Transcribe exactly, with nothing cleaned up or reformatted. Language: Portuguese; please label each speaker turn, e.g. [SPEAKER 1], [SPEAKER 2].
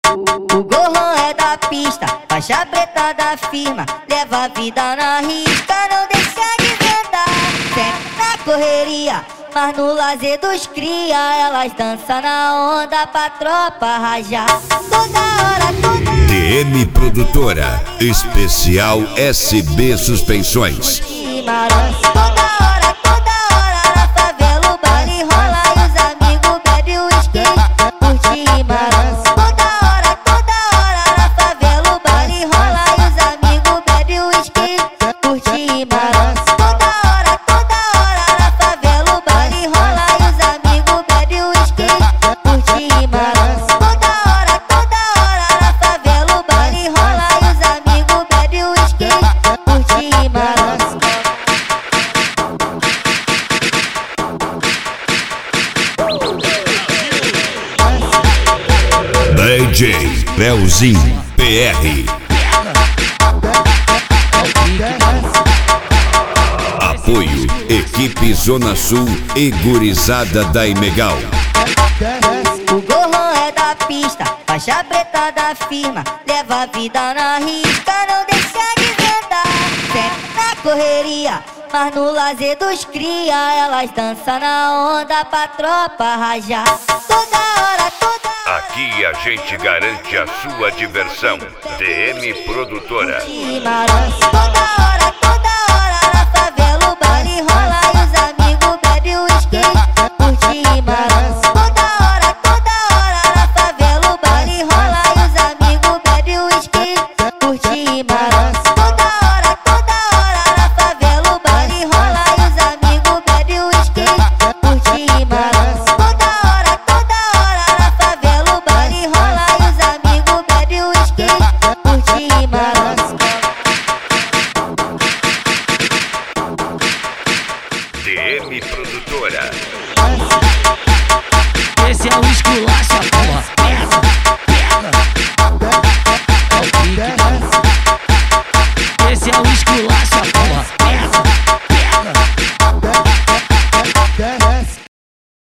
[SPEAKER 1] O gorrão é da pista, faixa preta da firma, leva a vida na risca, não deixa de cantar. Sempre na correria, mas no lazer dos cria, elas dançam na onda pra tropa rajar. Toda hora, toda hora.
[SPEAKER 2] D M Produtora, especial S B Suspensões.
[SPEAKER 1] Toda hora, toda hora na favela o baile rola e os amigos bebem uísque, curte marança. Toda hora, toda hora na favela o baile rola e os amigos bebem uísque, curte marança. Toda hora, toda hora na favela o baile rola e os amigos bebem uísque, curte marança. Toda hora, toda hora na favela o baile rola e os amigos bebem uísque, curte marança.
[SPEAKER 2] D J Leozinho P R. Apoio Equipe Zona Sul e Gurizada da Imegal.
[SPEAKER 1] O gorrão é da pista, faixa preta da firma, leva a vida na risca, não deixa de cantar. Sempre na correria, mas no lazer dos cria, elas dançam na onda pra tropa rajar. Toda hora, toda hora.
[SPEAKER 2] Aqui a gente garante a sua diversão. D M Produtora.
[SPEAKER 1] Toda hora, toda hora na favela o baile rola e os amigos bebem uísque, curte marança. Toda hora, toda hora na favela o baile rola e os amigos bebem uísque, curte marança. Toda hora, toda hora na favela o baile rola e os amigos bebem uísque, curte marança. Toda hora, toda hora na favela o baile rola e os amigos bebem uísque, curte marança.
[SPEAKER 2] D M Produtora.
[SPEAKER 3] Esse é o esculacho.